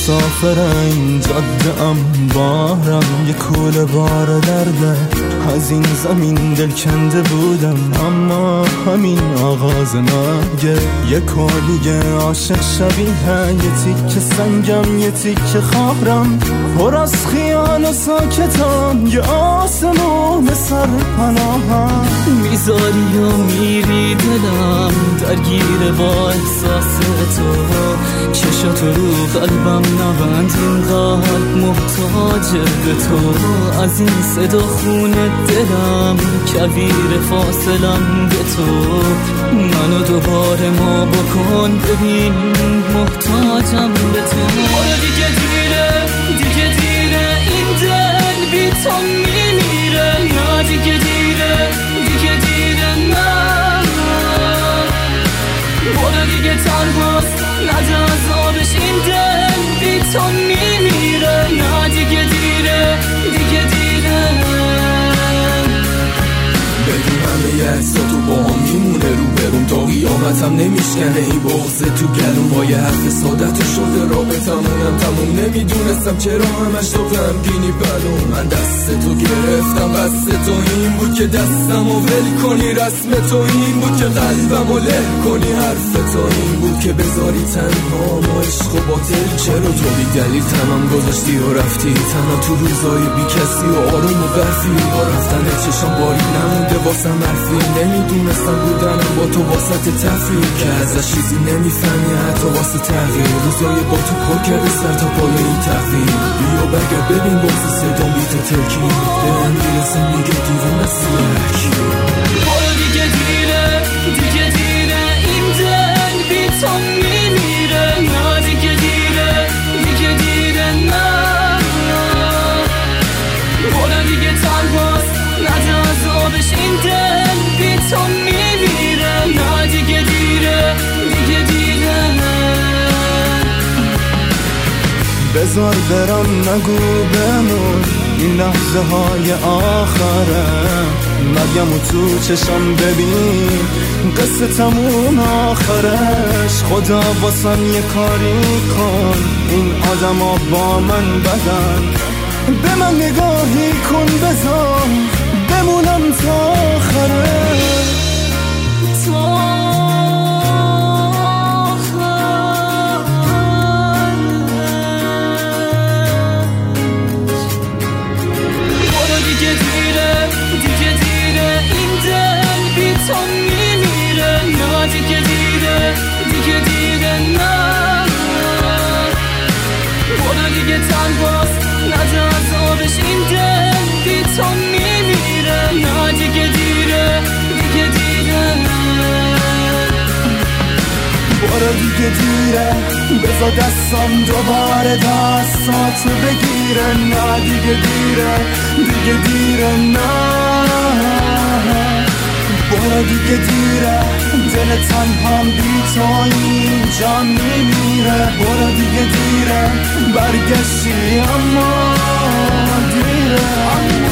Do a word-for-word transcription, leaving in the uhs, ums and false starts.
مسافر این جاده ام، بارم یه کوله بار درده. از این زمین دل کنده بودم، اما همین آغاز مرگه. یه کلیگه عاشق شبیه یه تیک سنگم، یه تیک خارم، پر از خیال و ساکتم، یه آسمون سر پناهم. میذاری و میری دلم درگیر با احساس تو، چشاتو رو قلبم نبند، این قلب محتاج به تو. از این صدا خونه دلم کویر فاصلم به تو، منو دوباره ما بکن، ببین محتاجم به تو. آره دیگه دیره، دیگه دیره، این دل بی تو میمیره. نه دیگه دیره، دیگه دیره، نه برو دیگه تنهاست، نده از آبش، این دل بی تو میمیره. نه دیگه دیره، دیگه دیره. بدون همه احسا تو با هم میمونه رو برون، تا قیامتم نمیشکنه این بغض تو گلوم. با یه حرف سادت شده رابطمونم تموم، نمیدونستم چرا همش تو غمگینی بلوم. من دست تو گرفتم، بس تو این بود که دستم و ول کنی، رسم تو این بود که قلبم و له کنی، حرف تو این بود که بذاری تنها و عشق و باطل. چرا تو بی دلیل تنم گذاشتی و رفتی، تنها تو روزای بی کسی و آروم و برفی. با رفتن چشم باری نمونده واسم حرفی، نمیدونستم بودنم با تو واسط تفریح، که ازش چیزی نمیفهمی حتی واسه تغییر. روزای با تو پر کرده سر تا پای این تقویم، بیا برگرد ببین بغض صدام بی تو ترکیم، به من میرسه میگه دیوونه سیرکی. برو دیگه دیره، دیگه دیره، این دل بی تو میمیره. نه دیگه دیره، دیگه دیره، نه برو دیگه تنهاست، نده از آبش، این دل بی تو میمیره. نه دیگه دیره، دیگه دیره. بذار برم نگو بمون، این لحظه های آخره. مریم و تو چشم ببین، قصه تموم آخرش. خدا واسم یه کاری کن، این آدم ها با من بدن. به من نگاهی کن، بذار بمونم تا آخره. دیگه دیره، دیگه دیره، این دل بی تو میمیره. نه دیگه دیره، دیگه دیره، نه برو دیگه تنهاست، نده از آبش، این دل بی تو میمیره. نه دیگه دیره، دیگه دیره. برو دیگه دیره، بذار دستم دوباره دستاتو بگیره. نه دیگه دیره، دیگه دیره، نه برو دیگه دیره، دل تنهام بی تو اینجا میمیره. برو دیگه دیره، برگشتی اما دیره، اما